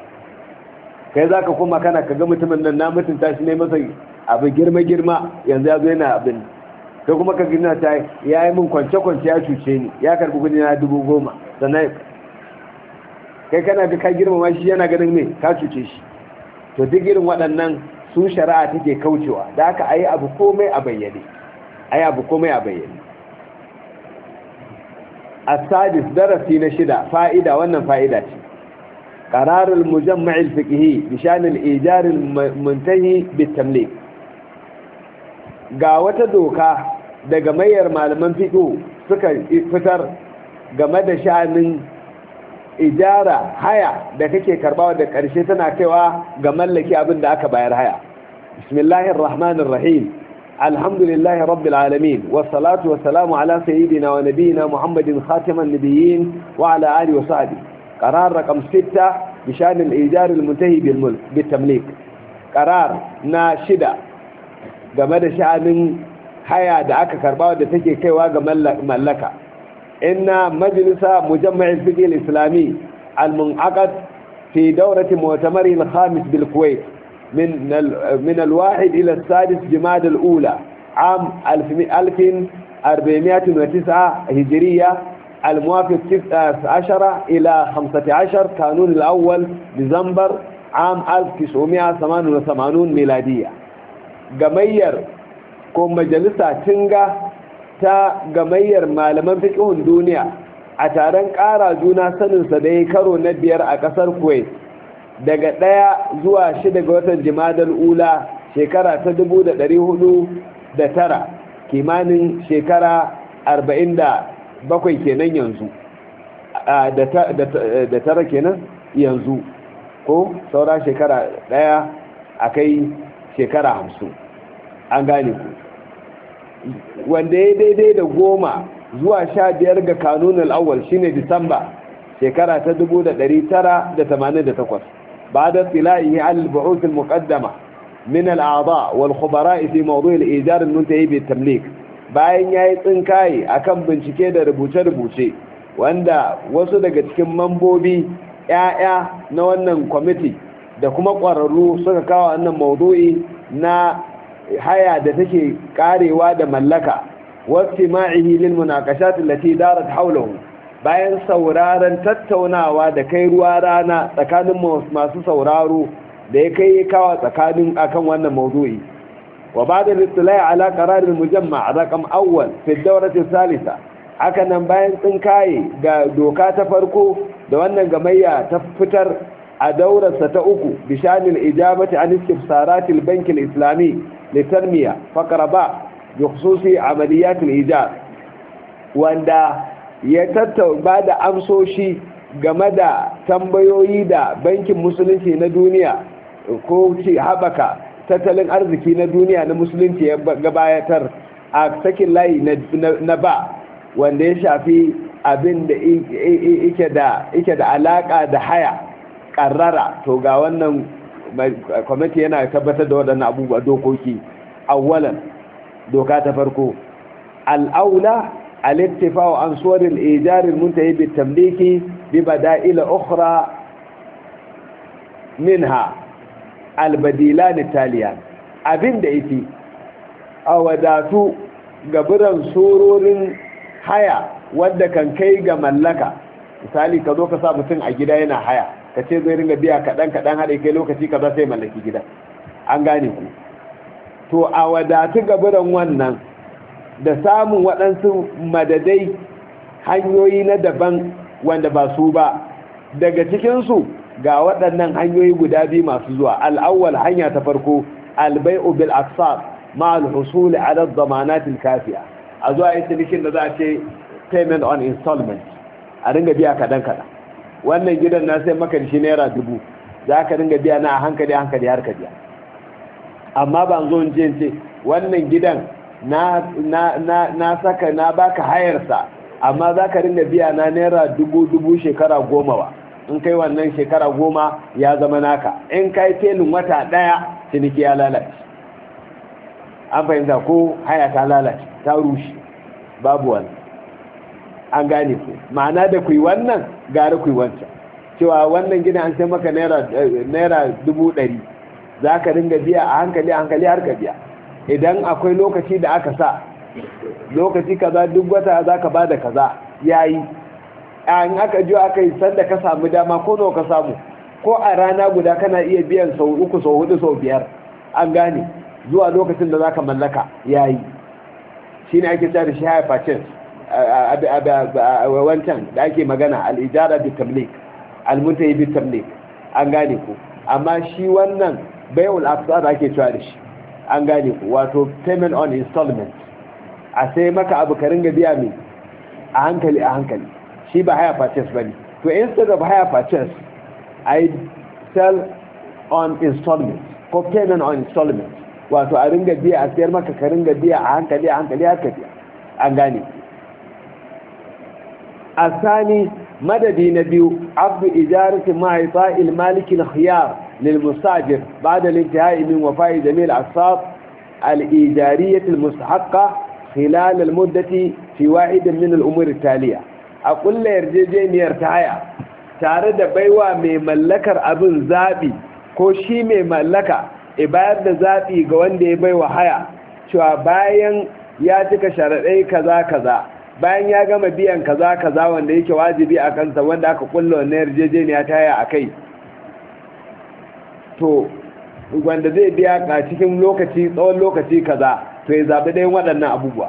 Speaker 1: kai za ka koma kana ka ga mutumin nan na mutunta shi ne masa abu girma-girma yanzu ya zo yana abin kai kuma ka gina ta ya yi min kwance-kwance ya cuce ni ya karbi kudi na dubu goma sannan kai kana ga ka girmama shi yana ganin me ka cuce shi to duk irin waɗannan su shari'a take kaucewa da haka ayi abu komai a bayyane ayi abu komai a bayyane as-sadis darasi na shida fa'ida wannan fa'ida ce qararul mujamma' al-fiqhi bi shan al-ijar al-muntahi bit-tamlik ga wata doka daga mayar malaman fiqh suka fitar game da sha'anin ijara haya da kake karbawa da ƙarshe tana kaiwa ga mallaki abin da aka bayar haya bismillahir rahmanir rahim alhamdulillahi rabbil alamin wassalatu wassalamu ala sayyidina wa nabiyyina muhammadin khatiman nabiyyin wa ala alihi wa sahbihi qarar raqam sita bi shan al-ijar al-muntahi bil mulk bit tamlik qarar na shida game da sha'anin haya da aka karbawa da take kaiwa ga mallaka إن مجلس مجمع الفقه الإسلامي المنعقد في دورة مؤتمره الخامس بالكويت من من الواحد إلى السادس جماد الأولى عام ألف وأربعمائة وتسعة هجرية الموافق تسعة عشر إلى خمسة عشر كانون الأول ديسمبر عام ألف وتسعمائة وثمانية وثمانين ميلادية جمير كم مجلسة تنجا ta gamayyar malaman fiqhun duniya a taron ƙara juna saninsa da ya karo na biyar a ƙasar Kuwait daga ɗaya zuwa shida ga watan Jimadal Ula shekara ta dubu da ɗari hudu da tara kimanin shekara arba'in da bakwai kenan yanzu da tara kenan yanzu ko saura shekara ɗaya a kai shekara hamsin an gane ku wanda ya daidai da goma zuwa sha biyar ga kanunan awal shine disamba shekara ta dubu da ɗari tara da tamanin da takwas ba da tsilayi al-bu'uth al-muqaddama min al-a'dha wal khubara fi mawdu' al-ijar al-muntahi bi tamlik bayan yayi tsinkaye akan bincike da rubuce-rubuce wanda wasu daga cikin mambobi ƴaƴa na wannan kwamiti da kuma ƙwararru suka kawo wannan mawdu'i na haya da take karewa da mallaka wastima'ihi lil munaqashat allati darat hawlahu bayan sauraron tattaunawa da kai ruwa rana tsakanin masu sauraro da ya kai kawa tsakanin akan wannan mawdu'i wa ba'da al-ittila'i ala qarar al-mujamma' raqam awwal fi ad-dawrah ath-thalitha hakanan bayan tsinkaye ga doka ta farko da wannan gamayya ta fitar a daurarsa ta uku bishanil ijabati an istifsarat al-bank al-islami litarmiya faqra ba bi khususi amaliyat al-ijab wanda ya tattauba da amsoshi game da tambayoyi da bankin musulunci na duniya ko ci habaka tattalin arziki na duniya na musulunci ya gabatar a sakin layi na ba wanda ya shafi abin da yake da yake da alaka da haya karrara to ga wannan kwamiti yana tabbatar da waɗannan abubuwa dokoki awwalan doka ta farko al'aula al-ittifa'u an suwar al-ijar al-muntahi bit-tamliki bi bada'il ukhra minha al-badilan al-taliyan abinda yake a wadatu gaburan surorin haya wanda kan kai ga mallaka misali ka zo ka sa mutum a gida yana haya ka ce zai ringa biya kaɗan-kaɗan haɗe kai lokaci ka za sai mallaki gida an gane ku to a wadatu gaburan wannan da samun waɗansu madadai hanyoyi na daban wanda ba su ba daga cikinsu ga waɗannan hanyoyi guda biyu masu zuwa al'awwal hanya ta farko albai'u bil aqsar ma al-husul ala ad-damanat al-kafiya a zuwa yin cinikin da za a ce payment on installment a ringa biya kaɗan-kaɗan wannan gidan na sai maka shi naira dubu za ka ringa biya na a hankali hankali har ka biya amma ban zo in ce wannan gidan na na na na saka na baka hayarsa amma za ka ringa biya na naira dubu dubu shekara goma ba in kai wannan shekara goma ya zama naka in kai telin wata daya ciniki ya lalace an fahimta ko haya ta lalace ta rushe babu wannan an gane ku ma'ana da kuyi wannan gara kuyi wancan cewa wannan gina an sai maka naira dubu ɗari za ka ringa biya a hankali a hankali har ka biya idan akwai lokaci da aka sa lokaci kaza duk wata za ka ba da kaza ya yi in aka jiyo aka yi sanda ka samu dama ko nawa ka samu ko a rana guda kana iya biyan sau uku sau hudu sau biyar an gane zuwa lokacin da zaka mallaka yayi shine ake cewa da shi haya purchase wancan da ake magana al-ijara bi tamlik al-muntahi bi tamlik an gane ku amma shi wannan bai'ul aqsar ake cewa da shi an gane ku wato payment on installment a sai maka abu ka ringa biya mai a hankali a hankali shi ba haya purchase bane to instead of haya purchase I sell on installment ko payment on installment wato a ringa biya a sayar maka ka ringa biya a hankali a hankali haka biya an gane asani madadi na biyu abdu ijarati ma ita'il malik al-khiyar lil mustajir ba'da al-intihai min wafa'i jami' al-aqsat al-ijariyah al-mustahaqqa khilal al-muddati fi wahid min al-umur al-taliya a kullu yarjejeniyar ta haya tare da baiwa mai mallakar abin zabi ko shi mai mallaka e bayar da zabi ga wanda ya baiwa haya cewa bayan ya cika sharadai kaza kaza bayan ya gama biyan kaza kaza wanda yake wajibi a kansa wanda aka kulla wannan yarjejeniya ta haya akai to wanda zai biya a cikin lokaci tsawon lokaci kaza to ya zabi dai waɗannan abubuwa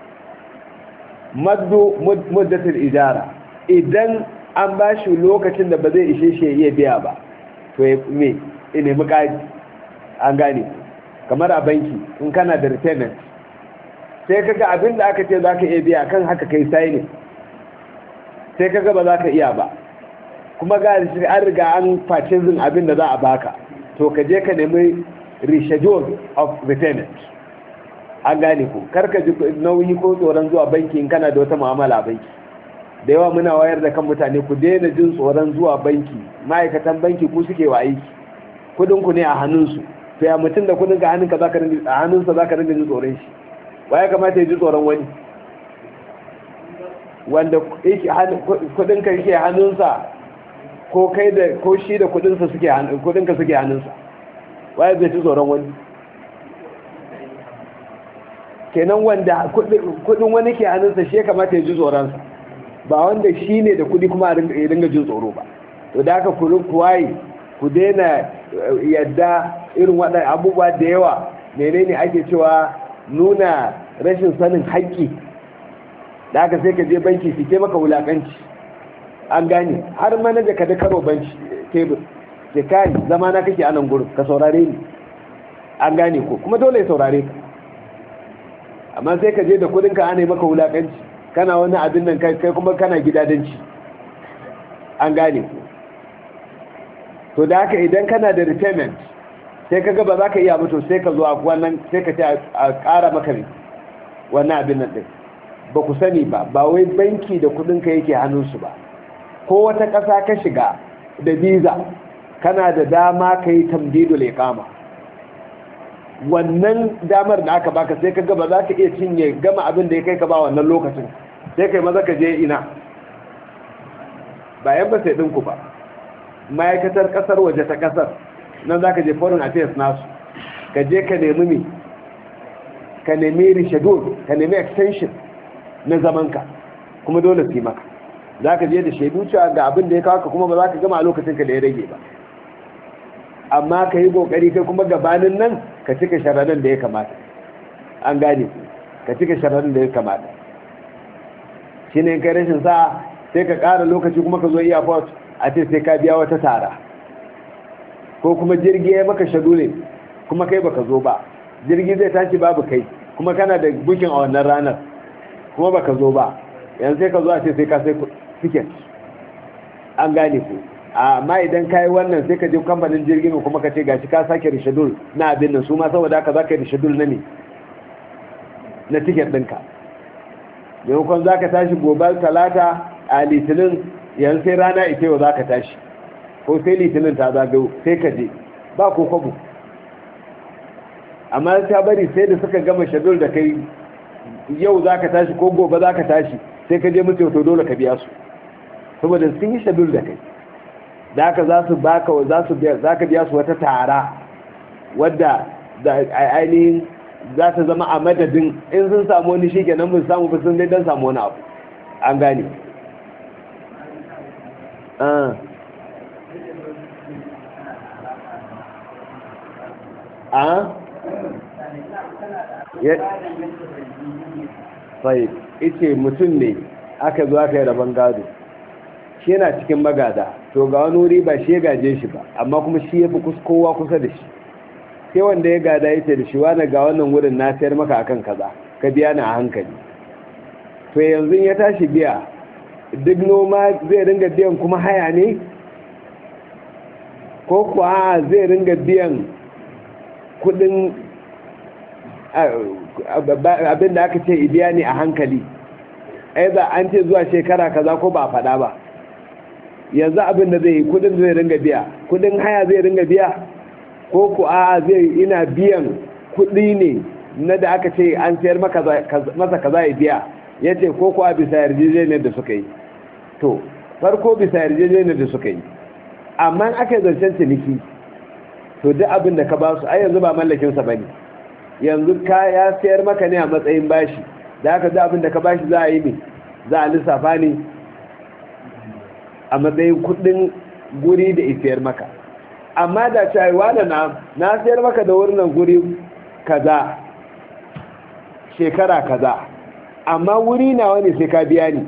Speaker 1: maddu muddatul ijara idan an ba shi lokacin da ba zai ishe shi ya biya ba to ya me ine muƙaji an gane kamar a banki in kana da repayment sai kaga abin da aka ce za ka iya biya kan haka kai sai ne sai kaga ba za ka iya ba kuma ga shi an riga an purchasing abin da za a baka to ka je ka nemi reschedule of repayment an gane ku karka ji nauyi ko tsoron zuwa banki in kana da wata mu'amala a banki da yawa muna wayar da kan mutane ku daina jin tsoron zuwa banki ma'aikatan banki ku suke wa aiki kudinku ne a hannunsu to ya mutum da kudinka hannunka zaka ringa a hannunsa zaka ringa jin tsoron shi waye kamata ya ji tsoron wani wanda kudinka yake hannunsa ko kai da ko shi da kudinsa suke kudinka suke hannunsa waye zai ji tsoron wani kenan wanda kudin wani ke hannunsa shi kamata ya ji tsoronsa ba wanda shi ne da kudi kuma ya dinga jin tsoro ba to da aka kurin kuwaye ku daina yadda irin waɗannan abubuwa da yawa menene ake cewa nuna rashin sanin haƙƙi da aka sai ka je banki su ke maka wulaƙanci an gane har manaja ka da karo banki tebur sai kai zama na kake anan gurin ka saurare ni an gane ko kuma dole ya saurare ka amma sai ka je da kudinka ana yi maka wulaƙanci kana wani abin nan kai kuma kana gidadanci an gane ko to da haka idan kana da repayment sai ka ba za ka iya mutu sai ka zo a wannan sai ka ce a ƙara maka ne wannan abin nan ɗin ba ku sani ba ba wai banki da kudinka yake hannunsu ba ko wata ƙasa ka shiga da visa kana da dama ka yi tamdidul iqama wannan damar da aka baka sai ka ba za ka iya cinye gama abin da ya kai ka ba wannan lokacin sai kai maza ka je ina bayan ba sai ɗinku ba ma'aikatar ƙasar waje ta ƙasar nan za ka je foreign affairs nasu ka je ka nemi mi ka nemi reschedule ka nemi extension na zamanka kuma dole su yi maka za ka je da shaidu cewa ga abin da ya kawo ka kuma ba za ka gama a lokacinka da ya rage ba amma ka yi ƙoƙari kai kuma gabanin nan ka cika sharaɗin da ya kamata an gane ka cika sharaɗin da ya kamata shi ne kai rashin sa'a sai ka ƙara lokaci kuma ka zo airport a ce sai ka biya wata tara ko kuma jirgi ya maka shadule kuma kai baka zo ba jirgi zai tashi babu kai kuma kana da bukin a wannan ranar kuma baka zo ba yanzu sai ka zo a ce sai ka sai ticket an gane ku amma idan ka yi wannan sai ka je kamfanin jirgin kuma ka ce gashi ka sake rishadul na abin nan su ma saboda haka za ka yi rishadul na ne na ticket ɗinka maimakon za ka tashi gobe talata a litinin yanzu sai rana ita yau za ka tashi ko sai litinin ta zagayo sai ka je ba ko kwabo amma ta bari sai da suka gama shadul da kai yau za ka tashi ko gobe za ka tashi sai ka je mutu to dole ka biya su saboda sun yi shadul da kai da haka za su baka za su biya za ka biya su wata tara wadda ainihin za ta zama a madadin in sun samu wani shi kenan mun samu ba sun dai dan samu wani abu an gane a ya sai ice mutum ne aka zo aka yi rabon gado shi yana cikin magada to ga wani wuri ba shi ya gaje shi ba amma kuma shi ya fi kowa kusa da shi sai wanda ya gada ya ce da shi wani ga wannan wurin na sayar maka akan kaza ka biya ni a hankali to yanzu ya tashi biya duk noma zai ringa biyan kuma haya ne ko kuwa zai ringa biyan kudin abin da aka ce ibiya ne a hankali aiza an ce zuwa shekara kaza ko ba a faɗa ba yanzu abin da zai yi kudin zai ringa biya kudin haya zai ringa biya ko kuwa zai ina biyan kudi ne na da aka ce an sayar masa kaza ya biya ya ce ko kuwa bisa yarjejeniyar da suka yi to farko bisa yarjejeniyar da suka yi amma aka yi zancen ciniki to duk abin da ka ba su ai yanzu ba mallakinsa ba ne yanzu ka ya sayar maka ne a matsayin bashi da aka duk abin da ka bashi za a yi ne za a lissafa ne a matsayin kudin guri da isayar maka amma da cewa da na na sayar maka da wurin guri kaza shekara kaza amma wuri nawa ne sai ka biya ni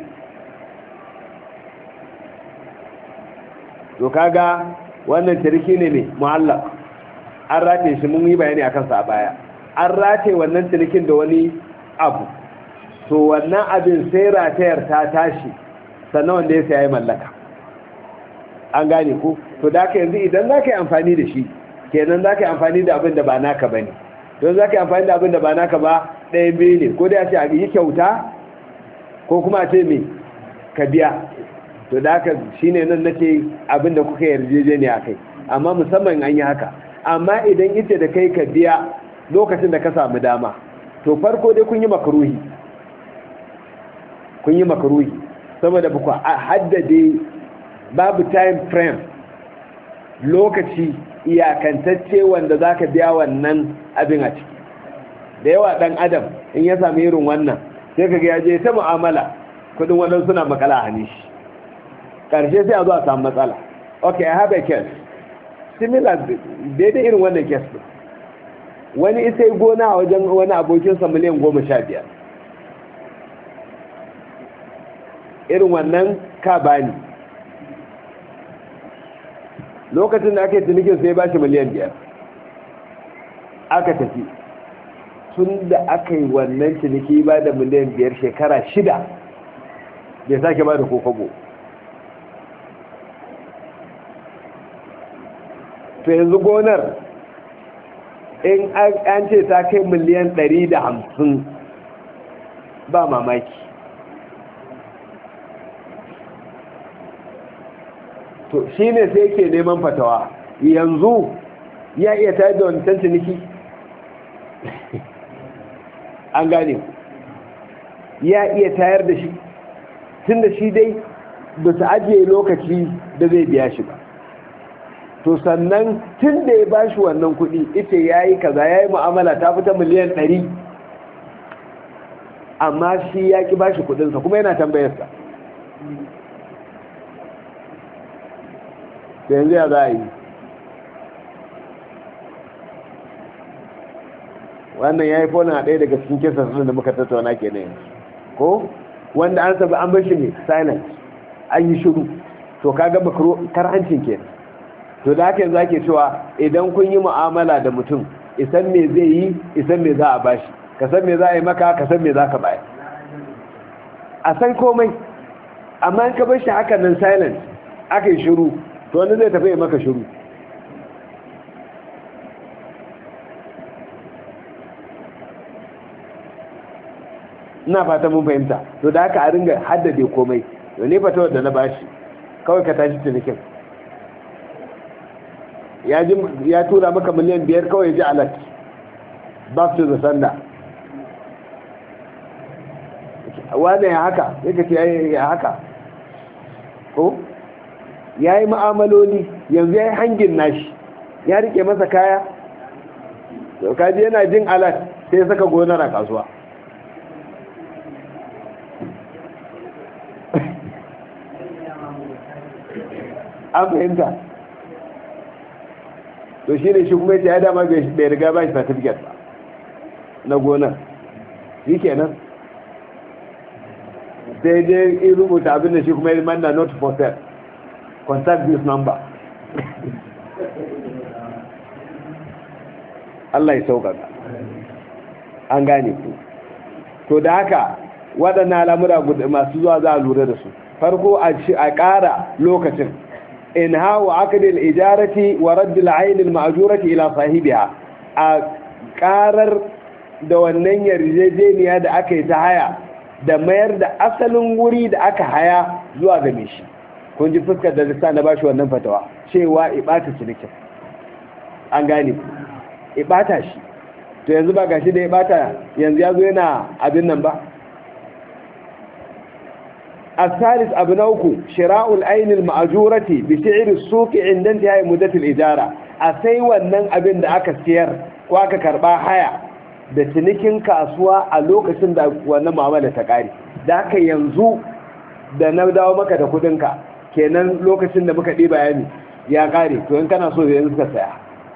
Speaker 1: to kaga wannan ciniki ne ne mu'allaq an rataye shi mun yi bayani akan sa a baya an rataye wannan cinikin da wani abu to wannan abin sai ratayar ta tashi sannan wanda ya sai mallaka an gane ku to da ka yanzu idan za ka yi amfani da shi kenan za ka yi amfani da abin da ba naka ba ne don za ka yi amfani da abin da ba naka ba ɗaya biyu ne ko da ya ce a yi kyauta ko kuma a ce me ka biya to da haka shi ne nan nake abin da kuka yarjejeniya a kai amma musamman an yi haka amma idan ita da kai ka biya lokacin da ka samu dama to farko dai kun yi makaruhi kun yi makaruhi saboda ba ku haddade babu time frame lokaci iyakantacce wanda za ka biya wannan abin a ciki da yawa dan adam in ya sami irin wannan sai ka ga ya je ta mu'amala kudin wannan suna makala a hannun shi karshe sai a zo a samu matsala okay I have a case similar daidai irin wannan case wani isai gona a wajen wani abokinsa miliyan goma sha biyar irin wannan ka bani lokacin da aka yi cinikin sai ba shi miliyan biyar aka tafi tun da aka yi wannan ciniki ba da miliyan biyar shekara shida bai sake ba da kokobo to yanzu gonar in an ce ta kai miliyan ɗari da hamsin ba mamaki to shi ne sai ke neman fatawa yanzu ya iya tayar da wancan ciniki an gane ya iya tayar da shi tun da shi dai ba su ajiye lokaci da zai biya shi ba to sannan tun da ya ba shi wannan kudi ita ya yi kaza ya yi mu'amala ta fita miliyan ɗari amma shi ya ki ba shi kudinsa kuma yana tambayarsa da yanzu ya za a yi wannan ya yi fona ɗaya daga cikin kisa da muka tattauna ke na yanzu ko wanda an sabi an bashi ne silent an yi shiru to kaga karhancin ke to da haka yanzu ake cewa idan kun yi mu'amala da mutum isan me zai yi isan me za a bashi ka san me za a yi maka ka san me za ka bayar a san komai amma in ka bashi haka nan silent aka yi shiru to wani zai tafi maka shiru ina fata mun fahimta to da haka a ringa haddade komai to ne fata wadda na bashi kawai ka tashi cinikin ya tura maka miliyan biyar kawai ji alat back to the sender wane ya haka yake ce ya haka ko ya yi ma'amaloli yanzu ya yi hangin nashi ya rike masa kaya yau kaji yana jin alat sai saka gonar a kasuwa an fahimta to shi ne shi kuma ya ce ya dama bai riga ba shi certificate ba na gonar shi kenan sai dai in rubuta abin da shi kuma ya manna not for sale contact this number Allah ya sauƙaƙa an gane ku to da haka waɗannan al'amura masu zuwa za a lura da su farko a ƙara lokacin in hawa akadil ijarati wa raddil ainil ma'jurati ila sahibiha a ƙarar da wannan yarjejeniya da aka yi ta haya da mayar da asalin wuri da aka haya zuwa ga mai shi kun ji fuskar da lissa na bashi wannan fatawa cewa ibata cinikin an gane ku ibata shi to yanzu ba gashi da ibata yanzu ya zo yana abin nan ba الثالث أبنوك شراء العين المأجورة بسعر السوق عند انتهاء مدة الإجارة أسيوى النن أبن دعك السير وأك كربا حيا بسنكين كأسوا ألوك سند وانا معاملة تقاري داك ينزو da na dawo maka da kudinka kenan lokacin da muka ɗiba yani ya ƙare to in kana so yanzu ka saya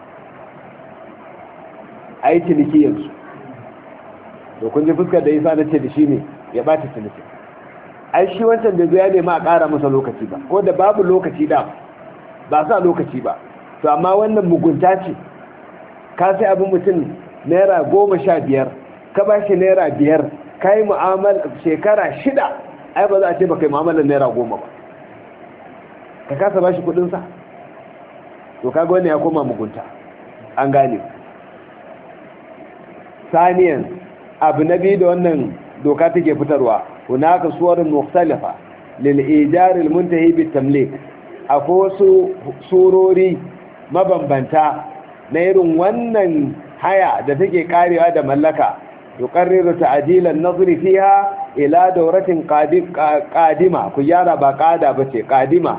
Speaker 1: a yi ciniki yanzu to kun ji fuskar da isa na ce da shi ne ya ɓata ciniki ai shi wancan da ya nema a ƙara masa lokaci ba ko da babu lokaci da ba sa lokaci ba to amma wannan mugunta ce ka sai abin mutum naira goma sha biyar ka ba shi naira biyar ka yi mu'amal shekara shida ai ba za a ce ba kai mu'amalar naira goma ba ka kasa ba shi kudinsa to kaga wani ya koma mugunta an gane saniyan abu na biyu da wannan doka take fitarwa هناك صور مختلفة للإيجار المنتهي بالتمليك أكو سوروري مبنبنتا نيرون ونن حياة دتكي قاري هذا ملكة يقرر تعجيل النظر فيها إلى دورة قادمة كيانا بقادة بتي قادمة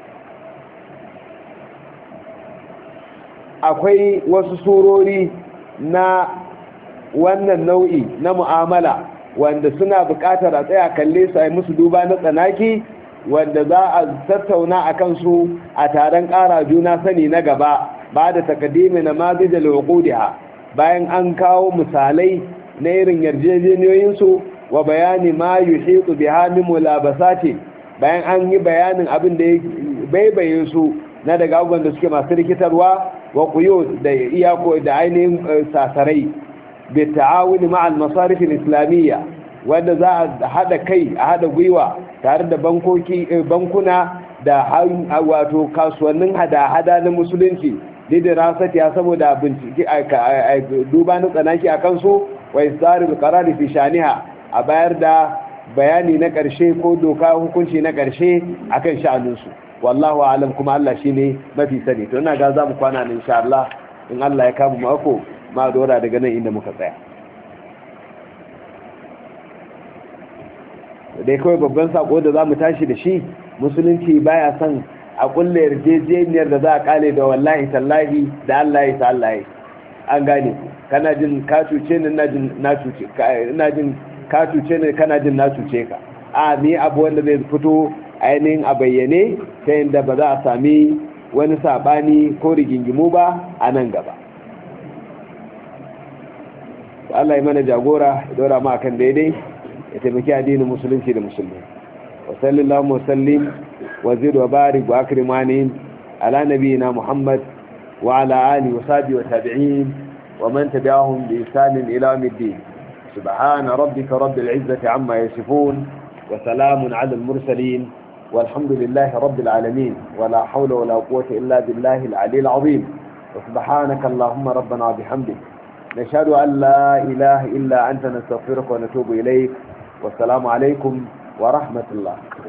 Speaker 1: akwai wasu surori na wannan nau'i na mu'amala wanda suna buƙatar a tsaya kalle su a yi musu duba na tsanaki wanda za a tattauna a kansu a taron ƙara juna sani na gaba ba da takaddimi na mazija lokudiha bayan an kawo misalai na irin yarjejeniyoyinsu wa bayani ma yuhitu biha min mulabasati bayan an yi bayanin abin da ya baibaye su na daga abubuwan da suke masu rikitarwa wa kuyo da iyako da ainihin sasarai bi ta'awuni ma'al masarif al-islamiyya wanda za a hada kai a hada gwiwa tare da bankoki bankuna da wato kasuwannin hada-hada na musulunci lidirasati ya saboda bincike a duba na tsanaki a kansu wa isarul qarar fi shaniha a bayar da bayani na karshe ko doka hukunci na karshe akan sha'aninsu wallahu a'lam kuma Allah shine mafi sani to ina ga za mu kwana ne insha Allah in Allah ya kama mako ma dora daga nan inda muka tsaya dai kawai babban sako da za mu tashi da shi musulunci baya son a kulle yarjejeniyar da za a kale da wallahi tallahi da Allah ya sa Allah ya an gane kana jin ka cuce ni ina jin na cuce ina jin ka cuce ni kana jin na cuce ka a ni abu wanda zai fito ainihin a bayyane ta yadda ba za a sami wani sabani ko rigingimu ba a nan gaba Allah ya mana jagora ya dora ma kan daidai ya taimaki addinin musulunci da musulmi wa sallallahu wa sallim wa zid wa barik wa akrimani ala nabiyina muhammad wa ala alihi wa sahbihi wa tabi'in wa man tabi'ahum bi ihsan ila yawmiddin subhana rabbika rabbil izzati amma yasifun wa salamun ala al mursalin والحمد لله رب العالمين ولا حول ولا قوة إلا بالله العلي العظيم وسبحانك اللهم ربنا بحمدك نشهد أن لا إله إلا أنت نستغفرك ونتوب إليك والسلام عليكم ورحمة الله